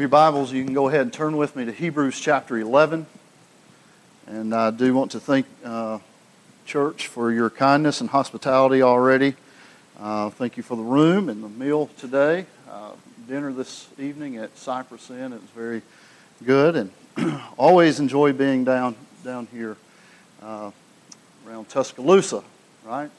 Your Bibles, you can go ahead and turn with me to Hebrews chapter 11. And I do want to thank church for your kindness and hospitality already. Thank you for the room and the meal today. Dinner this evening at Cypress Inn. It was very good, and always enjoy being down here around Tuscaloosa, right?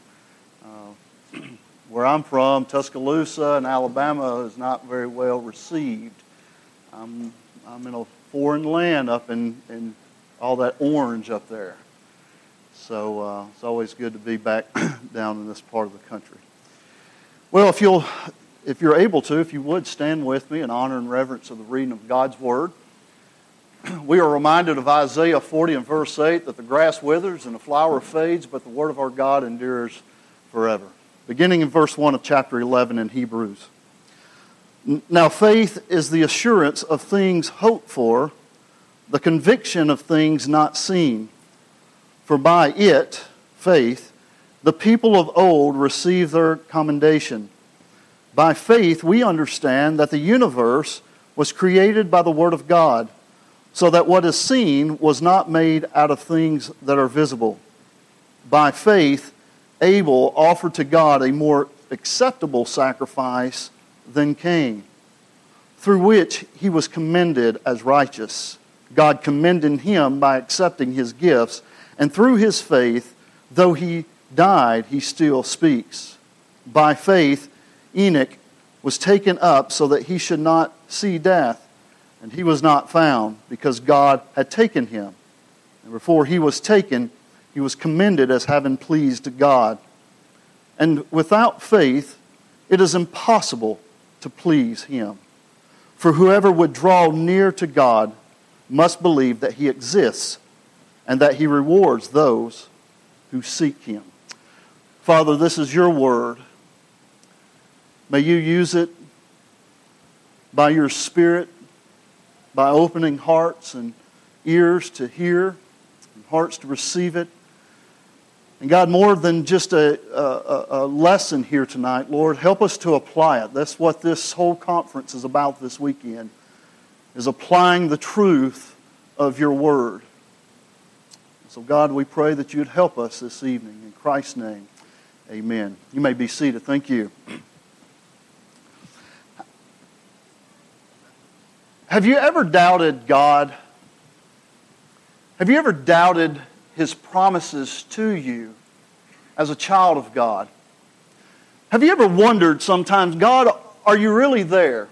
Where I'm from, Tuscaloosa in Alabama is not very well received. I'm in a foreign land up in all that orange up there. So it's always good to be back down in this part of the country. Well, if you're able to, if you would stand with me in honor and reverence of the reading of God's Word. We are reminded of Isaiah 40 and verse 8 that the grass withers and the flower fades, but the Word of our God endures forever. Beginning in verse 1 of chapter 11 in Hebrews. Now faith is the assurance of things hoped for, the conviction of things not seen. For by it, faith, the people of old received their commendation. By faith we understand that the universe was created by the Word of God, so that what is seen was not made out of things that are visible. By faith Abel offered to God a more acceptable sacrifice than Cain, through which he was commended as righteous, God commending him by accepting his gifts, and through his faith, though he died, he still speaks. By faith, Enoch was taken up so that he should not see death, and he was not found, because God had taken him. And before he was taken, he was commended as having pleased God. And without faith, it is impossible to please Him. For whoever would draw near to God must believe that He exists and that He rewards those who seek Him. Father, this is your word. May you use it by your Spirit, by opening hearts and ears to hear, and hearts to receive it. And God, more than just a lesson here tonight, Lord, help us to apply it. That's what this whole conference is about this weekend, is applying the truth of your word. So God, we pray that you'd help us this evening. In Christ's name, amen. You may be seated. Thank you. Have you ever doubted God? Have you ever doubted His promises to you as a child of God? Have you ever wondered sometimes, God, are you really there?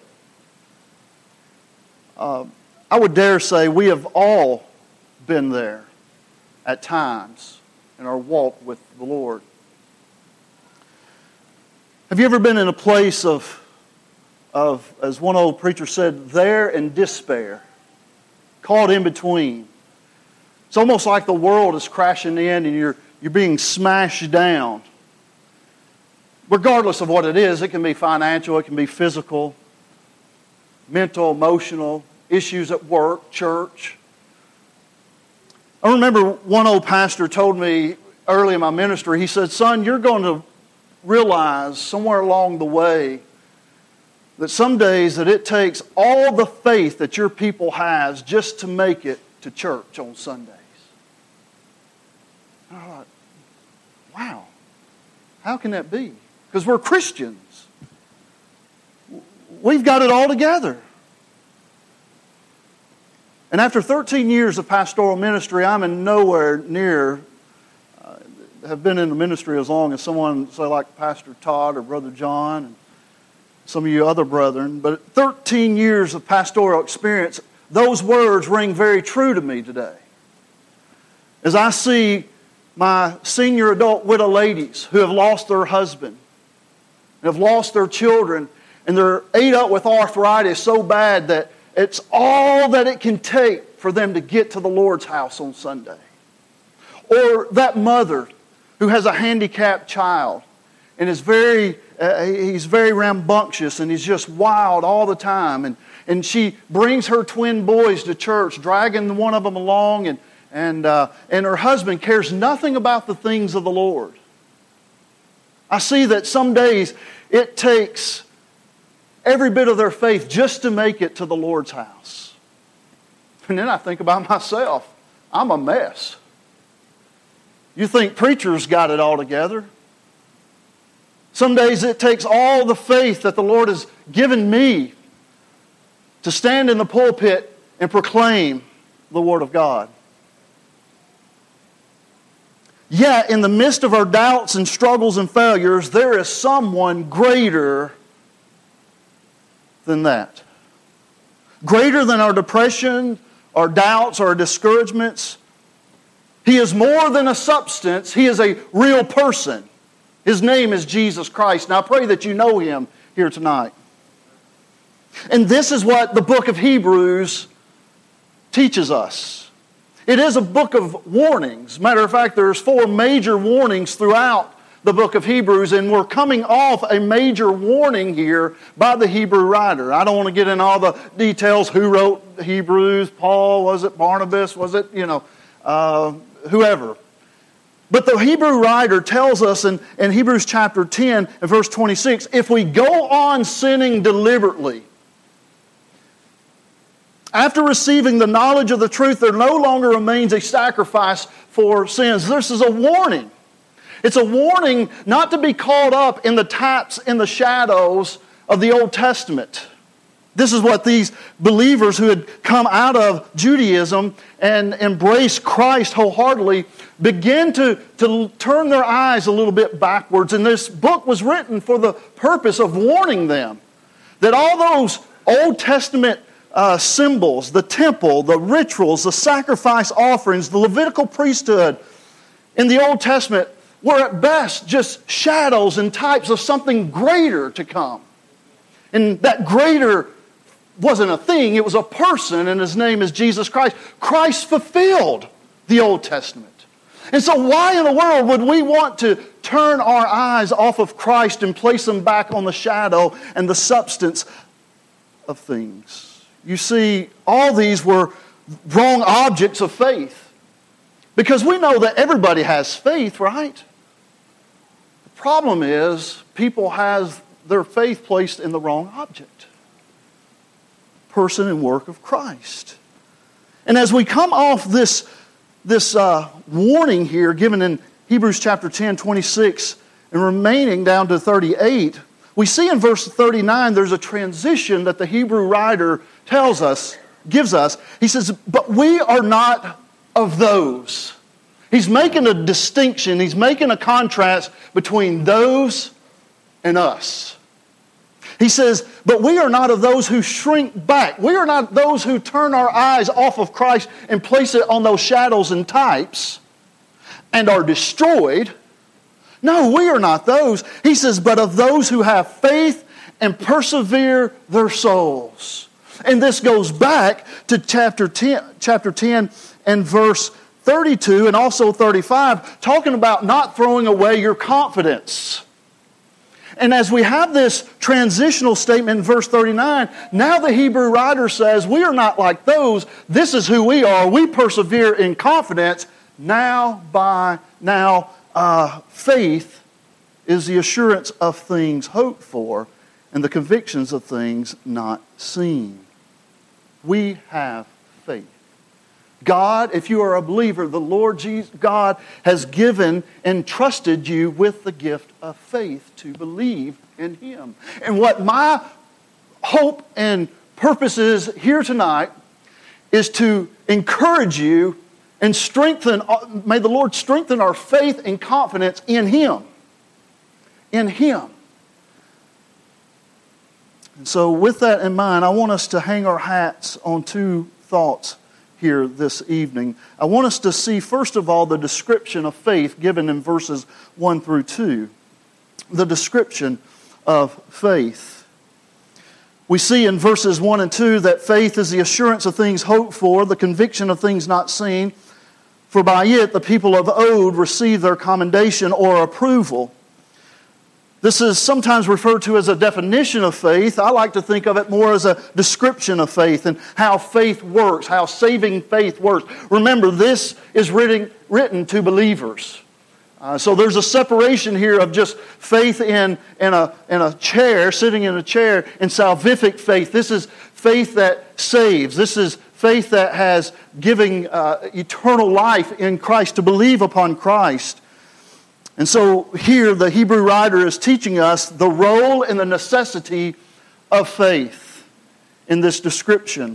I would dare say we have all been there at times in our walk with the Lord. Have you ever been in a place of as one old preacher said, there in despair, caught in between? It's almost like the world is crashing in and you're being smashed down. Regardless of what it is, it can be financial, it can be physical, mental, emotional, issues at work, church. I remember one old pastor told me early in my ministry, he said, son, you're going to realize somewhere along the way that some days that it takes all the faith that your people has just to make it to church on Sundays. And I thought, wow, how can that be? Because we're Christians. We've got it all together. And after 13 years of pastoral ministry, I'm in nowhere near, have been in the ministry as long as someone, say like Pastor Todd or Brother John, and some of you other brethren. But 13 years of pastoral experience, those words ring very true to me today. As I see my senior adult widow ladies who have lost their husband, have lost their children, and they're ate up with arthritis so bad that it's all that it can take for them to get to the Lord's house on Sunday. Or that mother who has a handicapped child and is he's very rambunctious and he's just wild all the time. And she brings her twin boys to church, dragging one of them along, and her husband cares nothing about the things of the Lord. I see that some days it takes every bit of their faith just to make it to the Lord's house. And then I think about myself. I'm a mess. You think preachers got it all together? Some days it takes all the faith that the Lord has given me to stand in the pulpit and proclaim the Word of God. Yet, in the midst of our doubts and struggles and failures, there is someone greater than that. Greater than our depression, our doubts, our discouragements. He is more than a substance. He is a real person. His name is Jesus Christ. Now I pray that you know Him here tonight. And this is what the book of Hebrews teaches us. It is a book of warnings. Matter of fact, there's 4 major warnings throughout the book of Hebrews, and we're coming off a major warning here by the Hebrew writer. I don't want to get in all the details. Who wrote Hebrews? Paul? Was it Barnabas? Was it, whoever? But the Hebrew writer tells us in Hebrews chapter 10 and verse 26, if we go on sinning deliberately, after receiving the knowledge of the truth, there no longer remains a sacrifice for sins. This is a warning. It's a warning not to be caught up in the types and the shadows of the Old Testament. This is what these believers who had come out of Judaism and embraced Christ wholeheartedly begin to turn their eyes a little bit backwards. And this book was written for the purpose of warning them that all those Old Testament symbols, the temple, the rituals, the sacrifice offerings, the Levitical priesthood in the Old Testament were at best just shadows and types of something greater to come. And that greater wasn't a thing, it was a person, and His name is Jesus Christ. Christ fulfilled the Old Testament. And so why in the world would we want to turn our eyes off of Christ and place them back on the shadow and the substance of things? You see, all these were wrong objects of faith. Because we know that everybody has faith, right? The problem is people have their faith placed in the wrong object. Person and work of Christ. And as we come off this warning here given in Hebrews chapter 10, 26 and remaining down to 38, we see in verse 39 there's a transition that the Hebrew writer gives us. He says, but we are not of those. He's making a distinction. He's making a contrast between those and us. He says, but we are not of those who shrink back. We are not those who turn our eyes off of Christ and place it on those shadows and types and are destroyed. No, we are not those. He says, but of those who have faith and persevere their souls. And this goes back to chapter 10 and verse 32 and also 35, talking about not throwing away your confidence. And as we have this transitional statement in verse 39, now the Hebrew writer says, we are not like those. This is who we are. We persevere in confidence. Faith is the assurance of things hoped for and the convictions of things not seen. We have faith. God, if you are a believer, the Lord Jesus, God has given and trusted you with the gift of faith to believe in Him. And what my hope and purpose is here tonight is to encourage you and may the Lord strengthen our faith and confidence in Him. In Him. And so with that in mind, I want us to hang our hats on 2 thoughts here this evening. I want us to see, first of all, the description of faith given in verses 1 through 2. The description of faith. We see in verses 1 and 2 that faith is the assurance of things hoped for, the conviction of things not seen. For by it the people of old received their commendation or approval. This is sometimes referred to as a definition of faith. I like to think of it more as a description of faith and how faith works, how saving faith works. Remember, this is written to believers. So there's a separation here of just faith in a chair, sitting in a chair, and salvific faith. This is faith that saves. This is faith that has giving eternal life in Christ, to believe upon Christ. And so here the Hebrew writer is teaching us the role and the necessity of faith in this description.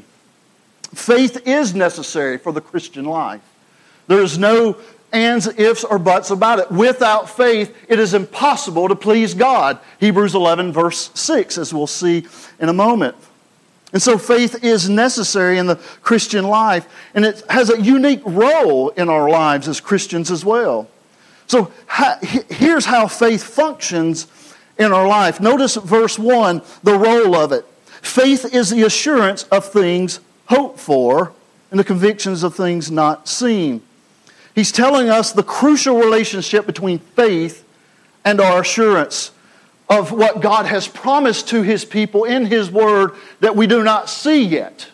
Faith is necessary for the Christian life. There is no ands, ifs, or buts about it. Without faith, it is impossible to please God. Hebrews 11, verse 6, as we'll see in a moment. And so faith is necessary in the Christian life, and it has a unique role in our lives as Christians as well. So here's how faith functions in our life. Notice verse 1, the role of it. Faith is the assurance of things hoped for and the convictions of things not seen. He's telling us the crucial relationship between faith and our assurance of what God has promised to His people in His Word that we do not see yet.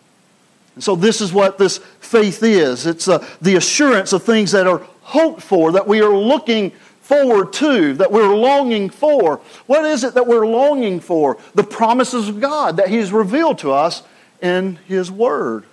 And so this is what this faith is. It's the assurance of things that are hoped for, that we are looking forward to, that we're longing for. What is it that we're longing for? The promises of God that He's revealed to us in His Word.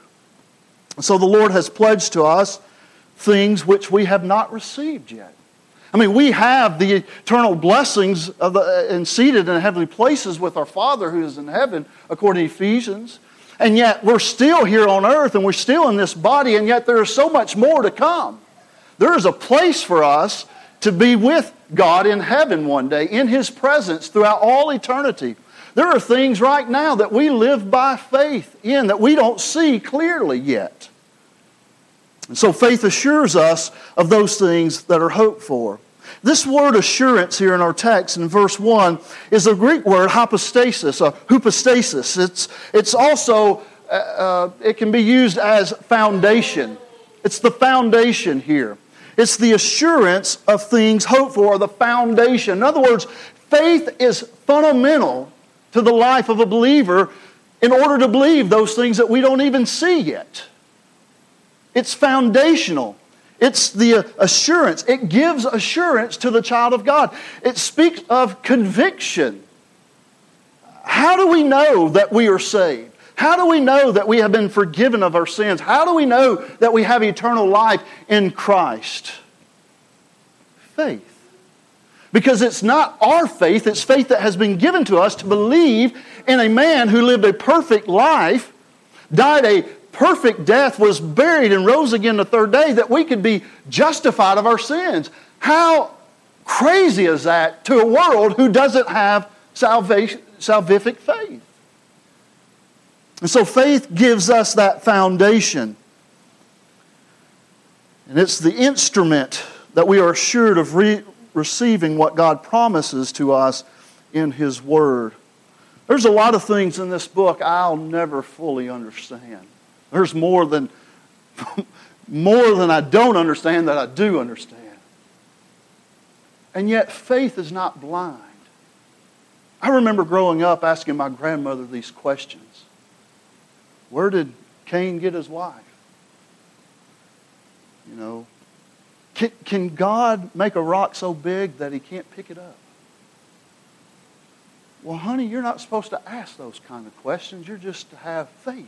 So the Lord has pledged to us things which we have not received yet. I mean, we have the eternal blessings and seated in heavenly places with our Father who is in heaven, according to Ephesians. And yet we're still here on earth, and we're still in this body, and yet there is so much more to come. There is a place for us to be with God in heaven one day, in His presence throughout all eternity. There are things right now that we live by faith in that we don't see clearly yet. And so faith assures us of those things that are hoped for. This word assurance here in our text in verse 1 is a Greek word hypostasis, or hypostasis. It's also, it can be used as foundation. It's the foundation here. It's the assurance of things hoped for, or the foundation. In other words, faith is fundamental to the life of a believer in order to believe those things that we don't even see yet. It's foundational. It's the assurance. It gives assurance to the child of God. It speaks of conviction. How do we know that we are saved? How do we know that we have been forgiven of our sins? How do we know that we have eternal life in Christ? Faith. Because it's not our faith, it's faith that has been given to us to believe in a man who lived a perfect life, died a perfect death, was buried, and rose again the third day, that we could be justified of our sins. How crazy is that to a world who doesn't have salvific faith? And so faith gives us that foundation. And it's the instrument that we are assured of receiving what God promises to us in His Word. There's a lot of things in this book I'll never fully understand. There's more than I don't understand that I do understand. And yet faith is not blind. I remember growing up asking my grandmother these questions. Where did Cain get his wife? You know, can God make a rock so big that He can't pick it up? Well, honey, you're not supposed to ask those kind of questions. You're just to have faith.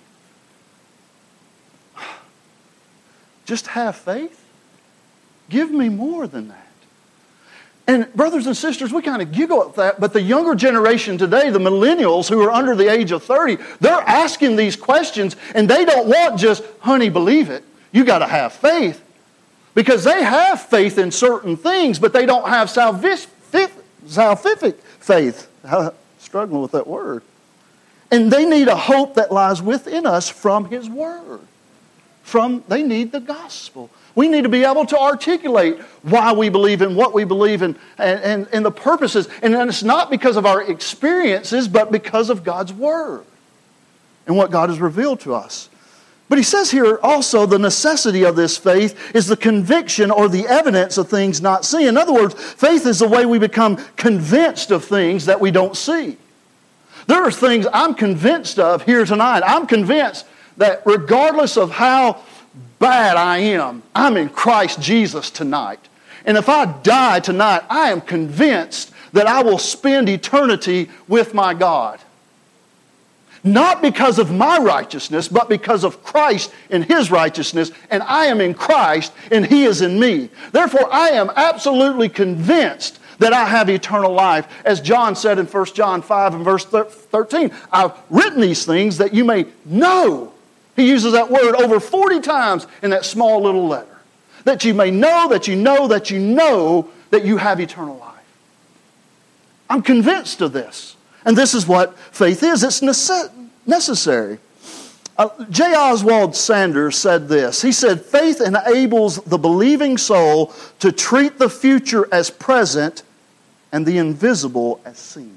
Just have faith? Give me more than that. And brothers and sisters, we kind of giggle at that, but the younger generation today, the millennials who are under the age of 30, they're asking these questions, and they don't want just, honey, believe it. You got to have faith. Because they have faith in certain things, but they don't have salvific faith. I'm struggling with that word. And they need a hope that lies within us from His Word. They need the gospel. We need to be able to articulate why we believe and what we believe and the purposes. And it's not because of our experiences, but because of God's Word and what God has revealed to us. But he says here also the necessity of this faith is the conviction or the evidence of things not seen. In other words, faith is the way we become convinced of things that we don't see. There are things I'm convinced of here tonight. I'm convinced that regardless of how bad I am, I'm in Christ Jesus tonight. And if I die tonight, I am convinced that I will spend eternity with my God. Not because of my righteousness, but because of Christ and His righteousness, and I am in Christ and He is in me. Therefore, I am absolutely convinced that I have eternal life. As John said in 1 John 5 and verse 13, I've written these things that you may know. He uses that word over 40 times in that small little letter. That you may know, that you know, that you know that you have eternal life. I'm convinced of this. And this is what faith is. It's necessary. J. Oswald Sanders said this. He said, faith enables the believing soul to treat the future as present and the invisible as seen.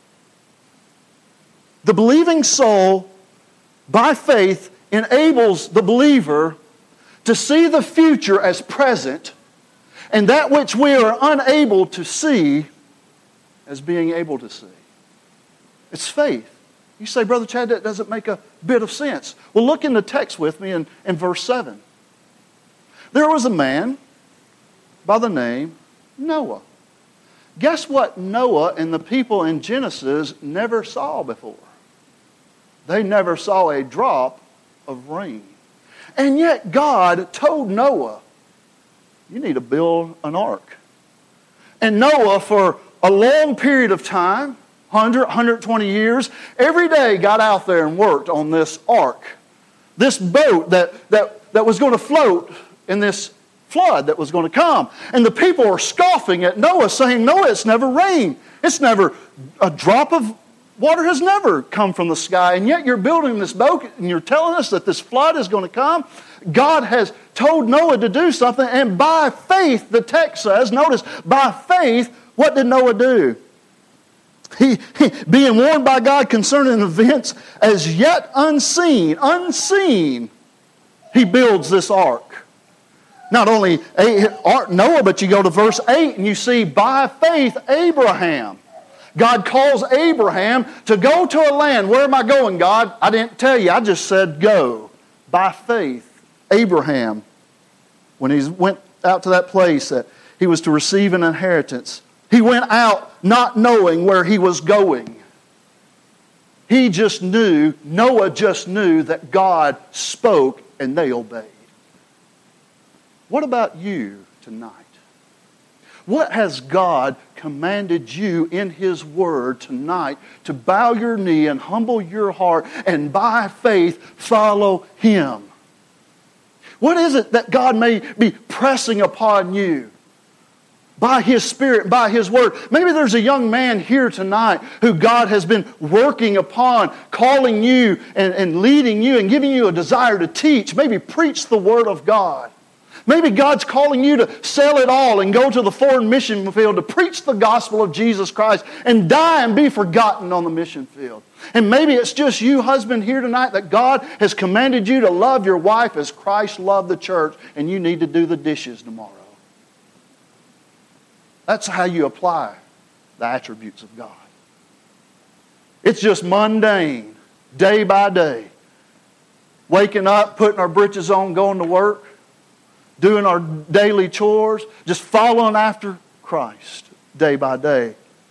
The believing soul, by faith, enables the believer to see the future as present and that which we are unable to see as being able to see. It's faith. You say, Brother Chad, that doesn't make a bit of sense. Well, look in the text with me in verse 7. There was a man by the name Noah. Guess what Noah and the people in Genesis never saw before? They never saw a drop of rain. And yet God told Noah, you need to build an ark. And Noah, for a long period of time, 100, 120 years, every day got out there and worked on this ark. This boat that was going to float in this flood that was going to come. And the people were scoffing at Noah, saying, Noah, it's never rained. It's never, a drop of water has never come from the sky. And yet you're building this boat and you're telling us that this flood is going to come. God has told Noah to do something. And by faith, the text says, notice, by faith, what did Noah do? He being warned by God concerning events as yet unseen, he builds this ark. Not only Noah, but you go to verse 8 and you see by faith Abraham. God calls Abraham to go to a land. Where am I going, God? I didn't tell you. I just said go. By faith, Abraham, when he went out to that place that he was to receive an inheritance, he went out not knowing where he was going. He just knew, Noah just knew that God spoke and they obeyed. What about you tonight? What has God commanded you in His Word tonight to bow your knee and humble your heart and by faith follow Him? What is it that God may be pressing upon you? By His Spirit, by His Word. Maybe there's a young man here tonight who God has been working upon, calling you and leading you and giving you a desire to teach. Maybe preach the Word of God. Maybe God's calling you to sell it all and go to the foreign mission field to preach the gospel of Jesus Christ and die and be forgotten on the mission field. And maybe it's just you, husband, here tonight that God has commanded you to love your wife as Christ loved the church and you need to do the dishes tomorrow. That's how you apply the attributes of God. It's just mundane, day by day. Waking up, putting our britches on, going to work, doing our daily chores, just following after Christ day by day.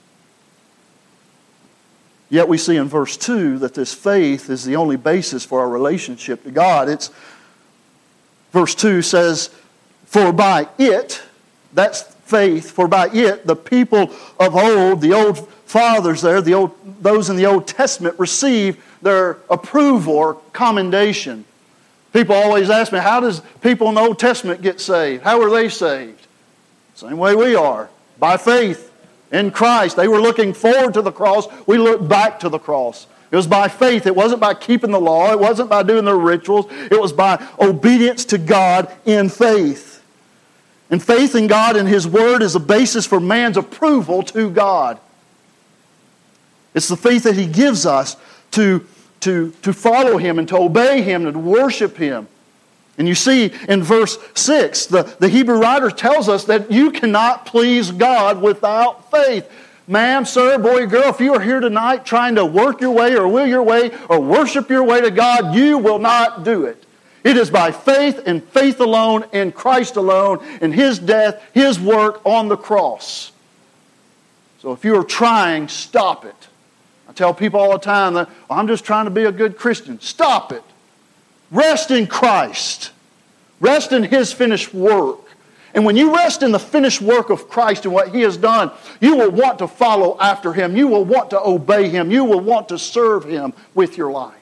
Yet we see in verse 2 that this faith is the only basis for our relationship to God. Verse 2 says, for by it, that's faith, for by it the people of old, the old fathers there, those in the Old Testament receive their approval or commendation. People always ask me, how does people in the Old Testament get saved? How are they saved? Same way we are, by faith in Christ. They were looking forward to the cross. We look back to the cross. It was by faith. It wasn't by keeping the law. It wasn't by doing their rituals. It was by obedience to God in faith. And faith in God and His Word is a basis for man's approval to God. It's the faith that He gives us to follow Him and to obey Him and to worship Him. And you see in verse 6, the Hebrew writer tells us that you cannot please God without faith. Ma'am, sir, boy, girl, if you are here tonight trying to work your way or will your way or worship your way to God, you will not do it. It is by faith and faith alone in Christ alone, in His death, His work on the cross. So if you are trying, stop it. I tell people all the time that I'm just trying to be a good Christian. Stop it. Rest in Christ. Rest in His finished work. And when you rest in the finished work of Christ and what He has done, you will want to follow after Him. You will want to obey Him. You will want to serve Him with your life.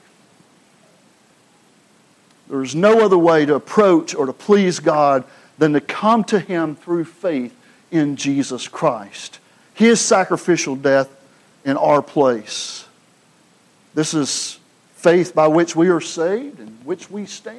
There is no other way to approach or to please God than to come to Him through faith in Jesus Christ. His sacrificial death in our place. This is faith by which we are saved and which we stand.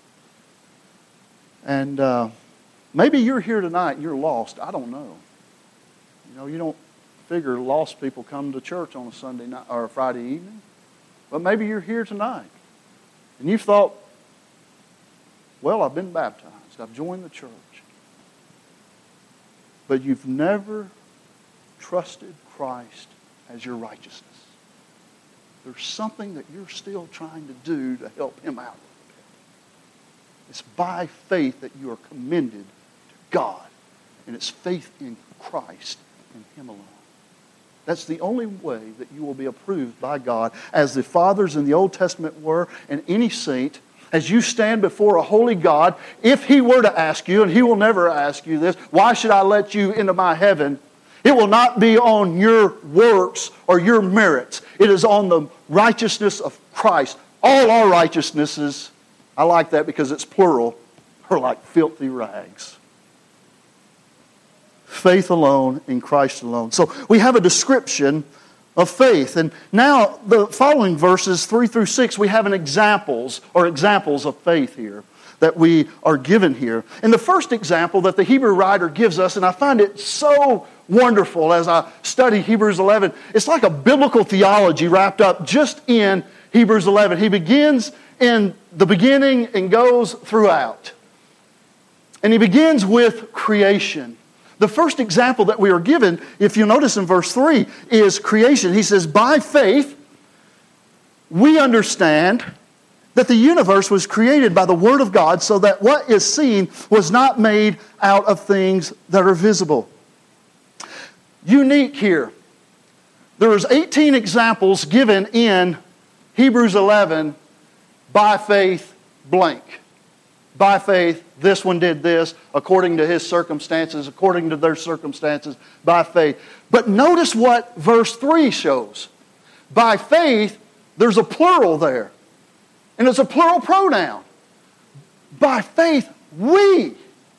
And maybe you're here tonight and you're lost. I don't know. You don't figure lost people come to church on a Sunday night or a Friday evening. But maybe you're here tonight and you've thought, well, I've been baptized. I've joined the church. But you've never trusted Christ as your righteousness. There's something that you're still trying to do to help Him out. It's by faith that you are commended to God. And it's faith in Christ and Him alone. That's the only way that you will be approved by God, as the fathers in the Old Testament were, and any saint. As you stand before a holy God, if He were to ask you, and He will never ask you this, why should I let you into my heaven? It will not be on your works or your merits. It is on the righteousness of Christ. All our righteousnesses, I like that because it's plural, are like filthy rags. Faith alone in Christ alone. So we have a description of faith. And now the following verses 3 through 6, we have examples of faith here that we are given here. And the first example that the Hebrew writer gives us, and I find it so wonderful as I study Hebrews 11, it's like a biblical theology wrapped up just in Hebrews 11. He begins in the beginning and goes throughout. And he begins with creation. The first example that we are given, if you notice in verse 3, is creation. He says, by faith, we understand that the universe was created by the Word of God, so that what is seen was not made out of things that are visible. Unique here. There's 18 examples given in Hebrews 11, by faith, blank. By faith, this one did this, according to his circumstances, according to their circumstances, by faith. But notice what verse 3 shows. By faith, there's a plural there. And it's a plural pronoun. By faith, we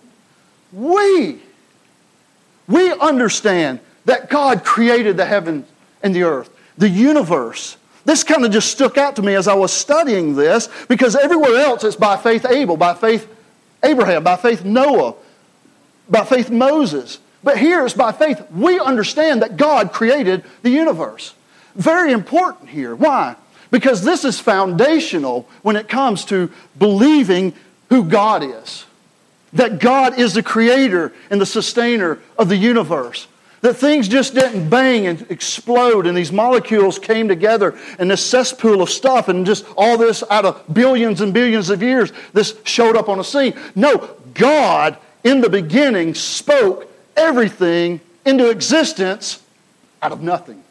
understand that God created the heaven and the earth, the universe. This kind of just stuck out to me as I was studying this, because everywhere else it's by faith Abel, by faith Abraham, by faith Noah, by faith Moses. But here it's by faith we understand that God created the universe. Very important here. Why? Because this is foundational when it comes to believing who God is. That God is the creator and the sustainer of the universe. That things just didn't bang and explode and these molecules came together and this cesspool of stuff and just all this out of billions and billions of years, this showed up on the scene. No, God in the beginning spoke everything into existence out of nothing.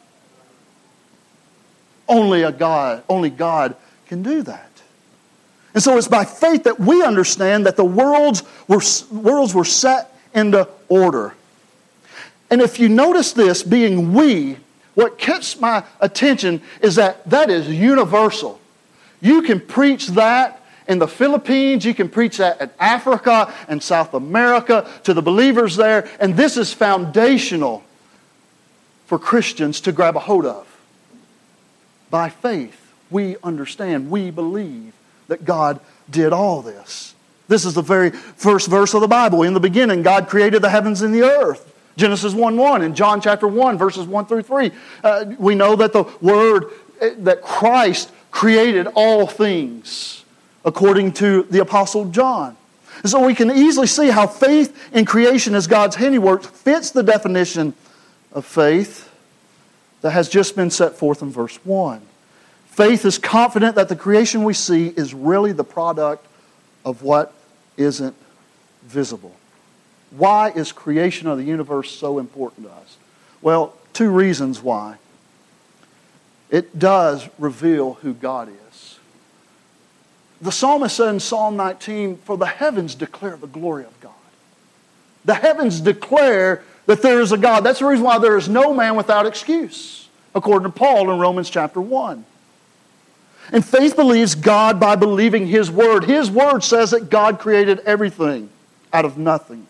Only God can do that. And so it's by faith that we understand that the worlds were set into order. And if you notice this being we, what catches my attention is that is universal. You can preach that in the Philippines, you can preach that in Africa and South America to the believers there, and this is foundational for Christians to grab a hold of. By faith, we understand, we believe that God did all this. This is the very first verse of the Bible. In the beginning, God created the heavens and the earth. Genesis 1:1 and John chapter 1, verses 1 through 3. We know that the Word, that Christ created all things, according to the Apostle John. And so we can easily see how faith in creation as God's handiwork fits the definition of faith that has just been set forth in verse 1. Faith is confident that the creation we see is really the product of what isn't visible. Why is creation of the universe so important to us? Well, two reasons why. It does reveal who God is. The psalmist said in Psalm 19, "For the heavens declare the glory of God." The heavens declare that there is a God. That's the reason why there is no man without excuse, according to Paul in Romans chapter 1. And faith believes God by believing His Word. His Word says that God created everything out of nothing.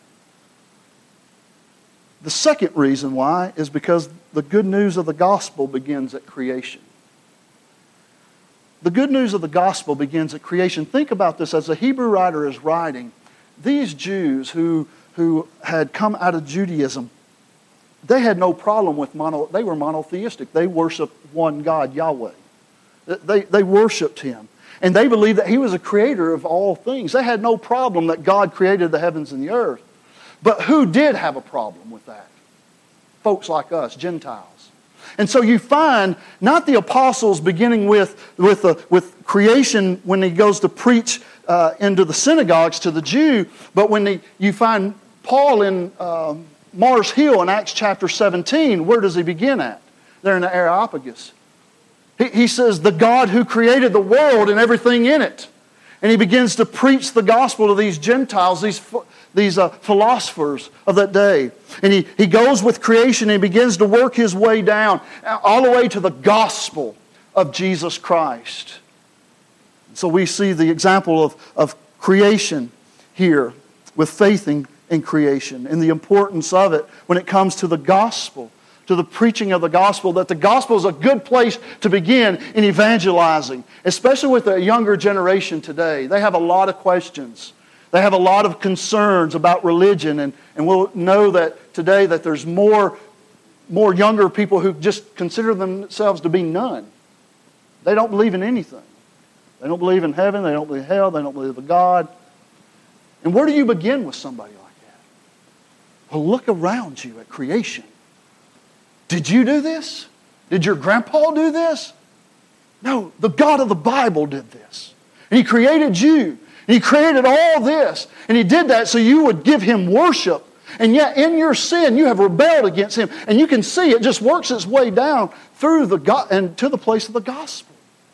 The second reason why is because the good news of the gospel begins at creation. The good news of the gospel begins at creation. Think about this as the Hebrew writer is writing. These Jews who had come out of Judaism, they had no problem with they were monotheistic. They worshiped one God, Yahweh. They worshiped Him. And they believed that He was a creator of all things. They had no problem that God created the heavens and the earth. But who did have a problem with that? Folks like us, Gentiles. And so you find not the apostles beginning with creation when he goes to preach into the synagogues to the Jew, but when you find Paul in Mars Hill in Acts chapter 17, where does he begin at? There in the Areopagus. He says, the God who created the world and everything in it. And he begins to preach the gospel to these Gentiles, these philosophers of that day. And he goes with creation and he begins to work his way down all the way to the gospel of Jesus Christ. So we see the example of creation here with faith in creation and the importance of it when it comes to the gospel, to the preaching of the gospel, that the gospel is a good place to begin in evangelizing, especially with the younger generation today. They have a lot of questions. They have a lot of concerns about religion, and we'll know that today that there's more younger people who just consider themselves to be none. They don't believe in anything. They don't believe in heaven, they don't believe in hell, they don't believe in God. And where do you begin with somebody like that? Well, look around you at creation. Did you do this? Did your grandpa do this? No, the God of the Bible did this. And He created you. And He created all this. And He did that so you would give Him worship. And yet in your sin you have rebelled against Him. And you can see it just works its way down through the God and to the place of the gospel.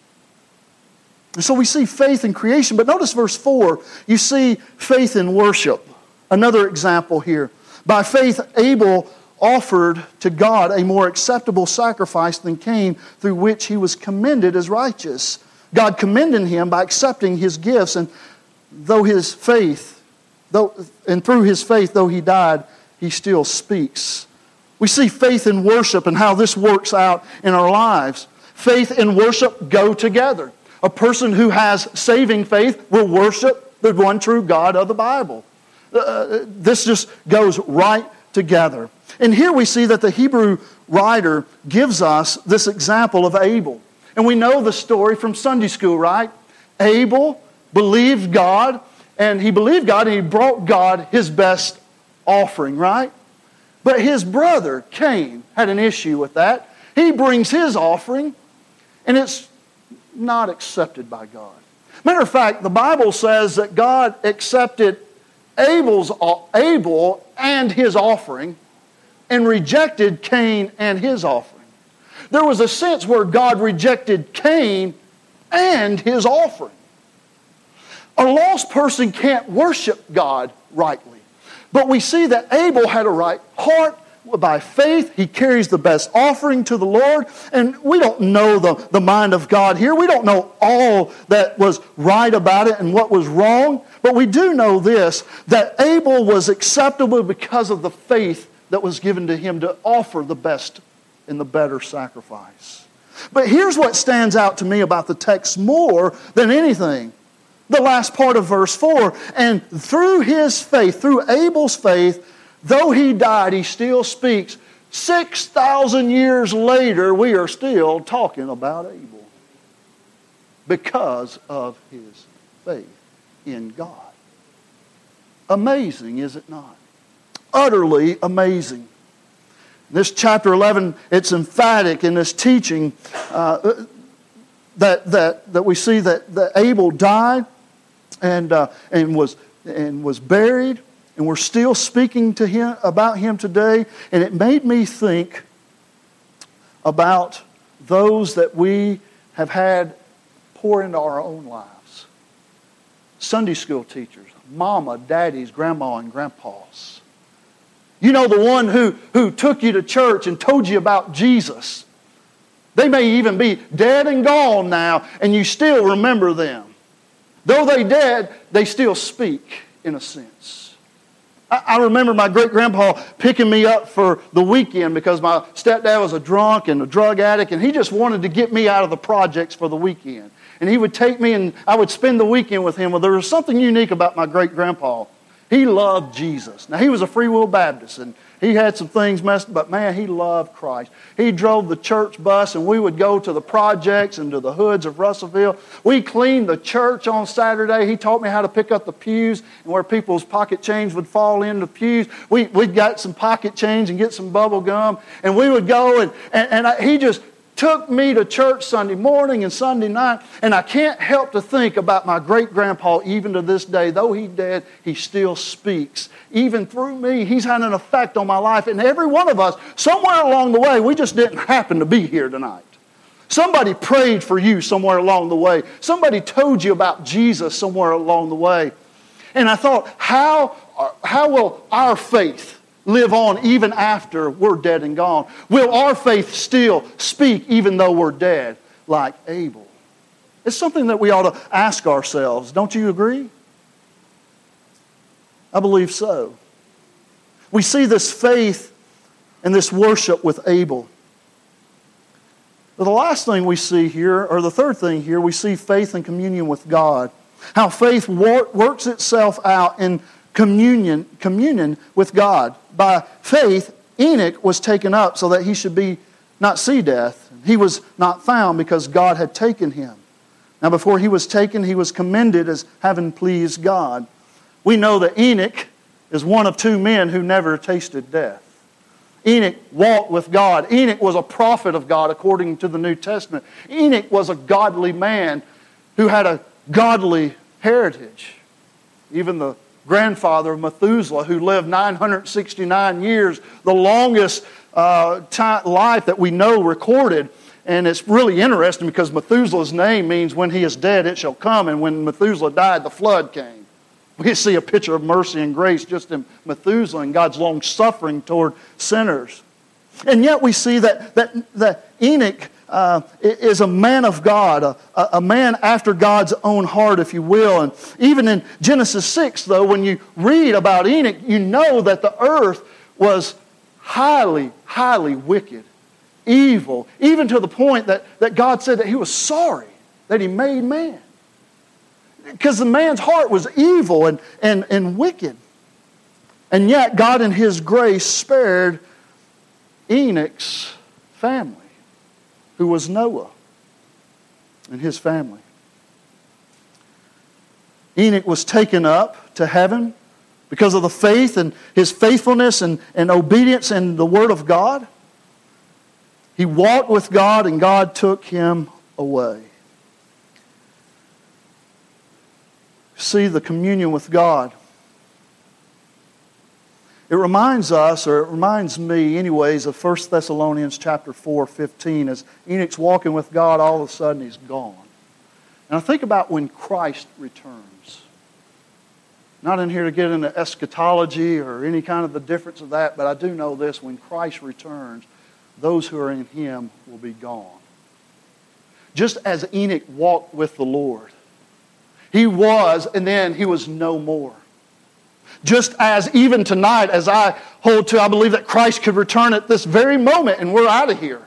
And so we see faith in creation. But notice verse 4. You see faith in worship. Another example here. By faith Abel offered to God a more acceptable sacrifice than Cain, through which he was commended as righteous. God commended him by accepting his gifts, and through his faith, though he died, he still speaks. We see faith in worship and how this works out in our lives. Faith and worship go together. A person who has saving faith will worship the one true God of the Bible. This just goes right together. And here we see that the Hebrew writer gives us this example of Abel. And we know the story from Sunday school, right? Abel believed God, and he brought God his best offering, right? But his brother, Cain, had an issue with that. He brings his offering, and it's not accepted by God. Matter of fact, the Bible says that God accepted Abel and his offering, and rejected Cain and his offering. There was a sense where God rejected Cain and his offering. A lost person can't worship God rightly. But we see that Abel had a right heart. By faith, he carries the best offering to the Lord. And we don't know the mind of God here. We don't know all that was right about it and what was wrong. But we do know this, that Abel was acceptable because of the faith that was given to him to offer the best and the better sacrifice. But here's what stands out to me about the text more than anything. The last part of verse 4. And through his faith, through Abel's faith, though he died, he still speaks. 6,000 years later, we are still talking about Abel because of his faith in God. Amazing, is it not? Utterly amazing. This chapter 11, it's emphatic in this teaching that we see that Abel died, and was buried, and we're still speaking to him about him today. And it made me think about those that we have had pour into our own lives. Sunday school teachers, mama, daddies, grandma, and grandpas. You know, the one who took you to church and told you about Jesus. They may even be dead and gone now, and you still remember them. Though they dead, they still speak, in a sense. I remember my great-grandpa picking me up for the weekend because my stepdad was a drunk and a drug addict, and he just wanted to get me out of the projects for the weekend. And he would take me, and I would spend the weekend with him. Well, there was something unique about my great-grandpa. He loved Jesus. Now, he was a Free Will Baptist, and he had some things messed up, but man, he loved Christ. He drove the church bus, and we would go to the projects and to the hoods of Russellville. We cleaned the church on Saturday. He taught me how to pick up the pews and where people's pocket change would fall in the pews. We'd got some pocket change and get some bubble gum, and we would go, he just took me to church Sunday morning and Sunday night, and I can't help to think about my great-grandpa even to this day. Though he's dead, he still speaks. Even through me, he's had an effect on my life. And every one of us, somewhere along the way, we just didn't happen to be here tonight. Somebody prayed for you somewhere along the way. Somebody told you about Jesus somewhere along the way. And I thought, how will our faith live on even after we're dead and gone? Will our faith still speak even though we're dead, like Abel? It's something that we ought to ask ourselves. Don't you agree? I believe so. We see this faith and this worship with Abel. But the last thing we see here, or the third thing here, we see faith and communion with God. How faith works itself out in communion with God. By faith, Enoch was taken up so that he should not see death. He was not found because God had taken him. Now before he was taken, he was commended as having pleased God. We know that Enoch is one of two men who never tasted death. Enoch walked with God. Enoch was a prophet of God according to the New Testament. Enoch was a godly man who had a godly heritage. Even the grandfather of Methuselah, who lived 969 years, the longest life that we know recorded. And it's really interesting because Methuselah's name means when he is dead it shall come, and when Methuselah died the flood came. We see a picture of mercy and grace just in Methuselah and God's long suffering toward sinners. And yet we see that Enoch is a man of God, a man after God's own heart, if you will. And even in Genesis 6, though, when you read about Enoch, you know that the earth was highly, highly wicked, evil, even to the point that God said that he was sorry that he made man. Because the man's heart was evil and wicked. And yet God in His grace spared Enoch's family, who was Noah and his family. Enoch was taken up to heaven because of the faith and his faithfulness and obedience in the Word of God. He walked with God and God took him away. See the communion with God. It reminds us, or it reminds me anyways, of 1 Thessalonians chapter 4:15. As Enoch's walking with God, all of a sudden he's gone. And I think about when Christ returns. Not in here to get into eschatology or any kind of the difference of that, but I do know this: when Christ returns, those who are in Him will be gone. Just as Enoch walked with the Lord. He was, and then he was no more. Just as even tonight, as I hold to, I believe that Christ could return at this very moment and we're out of here.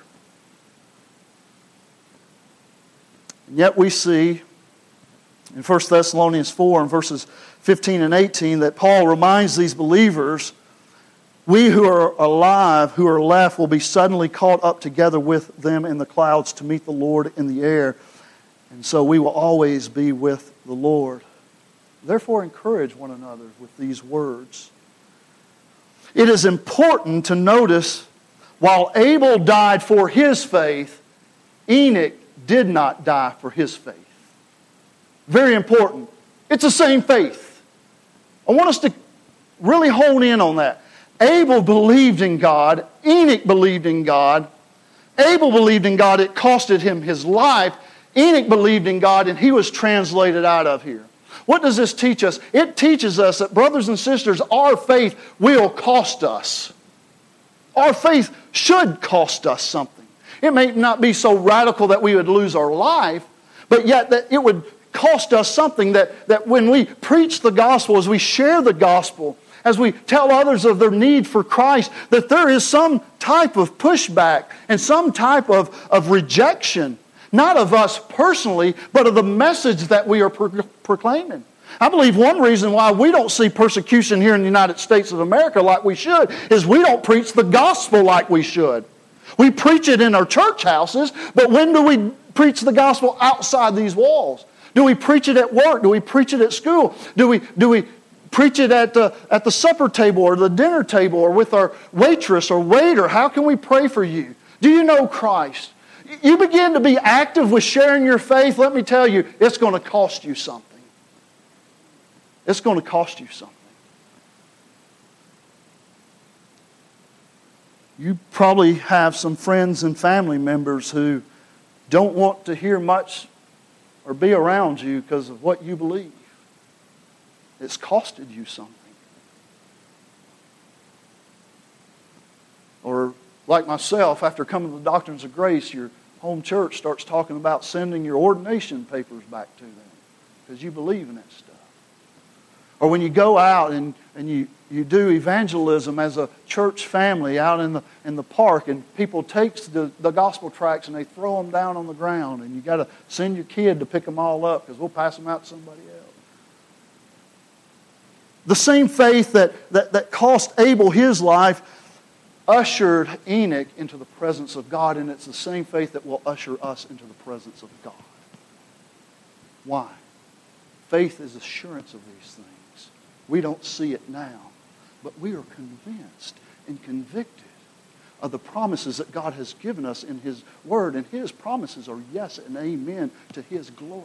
And yet we see in 1 Thessalonians 4 and verses 15 and 18 that Paul reminds these believers, we who are alive, who are left, will be suddenly caught up together with them in the clouds to meet the Lord in the air. And so we will always be with the Lord. Therefore, encourage one another with these words. It is important to notice, while Abel died for his faith, Enoch did not die for his faith. Very important. It's the same faith. I want us to really hone in on that. Abel believed in God. Enoch believed in God. Abel believed in God. It costed him his life. Enoch believed in God, and he was translated out of here. What does this teach us? It teaches us that, brothers and sisters, our faith will cost us. Our faith should cost us something. It may not be so radical that we would lose our life, but yet that it would cost us something, that when we preach the gospel, as we share the gospel, as we tell others of their need for Christ, that there is some type of pushback and some type of rejection, not of us personally, but of the message that we are proclaiming. I believe one reason why we don't see persecution here in the United States of America like we should is we don't preach the gospel like we should. We preach it in our church houses, but when do we preach the gospel outside these walls? Do we preach it at work? Do we preach it at school? Do we preach it at the supper table or the dinner table or with our waitress or waiter? How can we pray for you? Do you know Christ? You begin to be active with sharing your faith, let me tell you, it's going to cost you something. It's going to cost you something. You probably have some friends and family members who don't want to hear much or be around you because of what you believe. It's costed you something. Or like myself, after coming to the Doctrines of Grace, your home church starts talking about sending your ordination papers back to them because you believe in that stuff. Or when you go out and you do evangelism as a church family out in the park, and people take the gospel tracts and they throw them down on the ground, and you got to send your kid to pick them all up because we'll pass them out to somebody else. The same faith that cost Abel his life ushered Enoch into the presence of God, and it's the same faith that will usher us into the presence of God. Why? Faith is assurance of these things. We don't see it now, but we are convinced and convicted of the promises that God has given us in His Word, and His promises are yes and amen to His glory.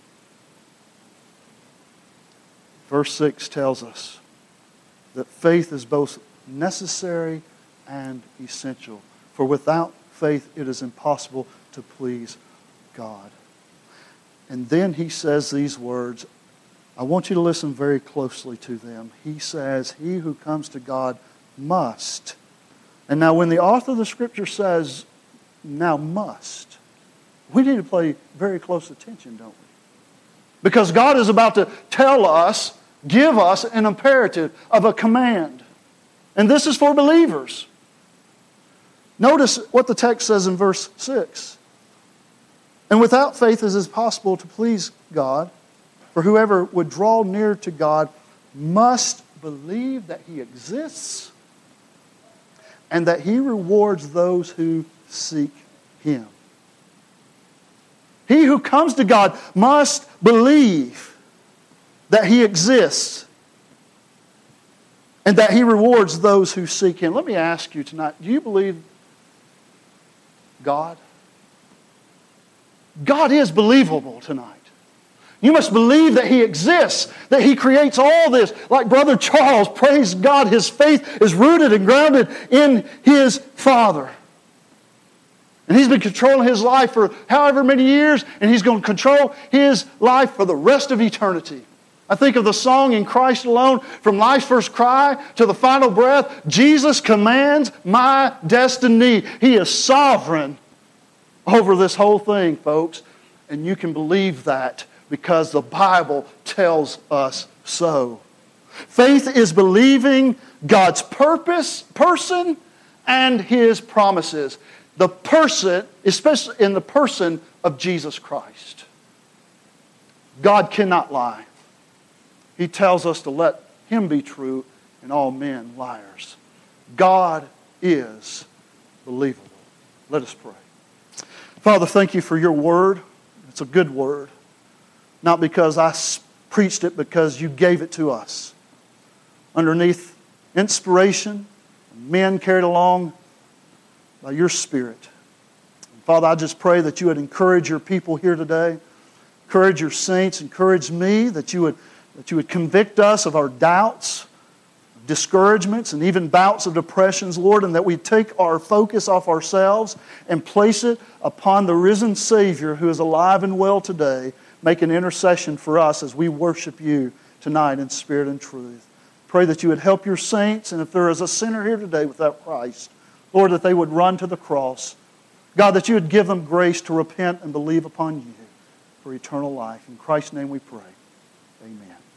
Verse 6 tells us that faith is both necessary and essential. For without faith it is impossible to please God. And then he says these words. I want you to listen very closely to them. He says, he who comes to God must. And now when the author of the Scripture says, now must, we need to pay very close attention, don't we? Because God is about to tell us, give us an imperative of a command. And this is for believers. Notice what the text says in verse 6. And without faith it is possible to please God. For whoever would draw near to God must believe that He exists and that He rewards those who seek Him. He who comes to God must believe that He exists and that He rewards those who seek Him. Let me ask you tonight, do you believe God? God is believable tonight. You must believe that He exists, that He creates all this. Like Brother Charles, praise God, his faith is rooted and grounded in his Father. And he's been controlling his life for however many years, and he's going to control his life for the rest of eternity. I think of the song In Christ Alone, from life's first cry to the final breath, Jesus commands my destiny. He is sovereign over this whole thing, folks. And you can believe that because the Bible tells us so. Faith is believing God's purpose, person, and His promises. The person, especially in the person of Jesus Christ. God cannot lie. He tells us to let Him be true and all men liars. God is believable. Let us pray. Father, thank You for Your word. It's a good word. Not because I preached it, because You gave it to us. Underneath inspiration, men carried along by Your Spirit. Father, I just pray that You would encourage Your people here today. Encourage your saints, encourage me that you would convict us of our doubts, discouragements, and even bouts of depressions, Lord, and that we take our focus off ourselves and place it upon the risen Savior who is alive and well today. Make an intercession for us as we worship you tonight in spirit and truth. Pray that you would help your saints, and if there is a sinner here today without Christ, Lord, that they would run to the cross. God, that you would give them grace to repent and believe upon you for eternal life. In Christ's name we pray. Amen.